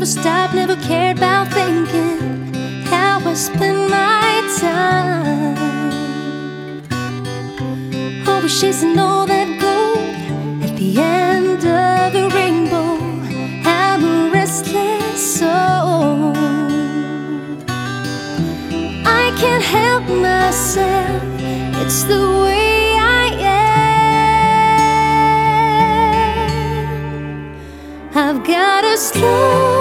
never stopped, never cared about thinking how I spend my time. Always chasing all that gold at the end of the rainbow. I'm a restless soul. I can't help myself, it's the way I am. I've got a slow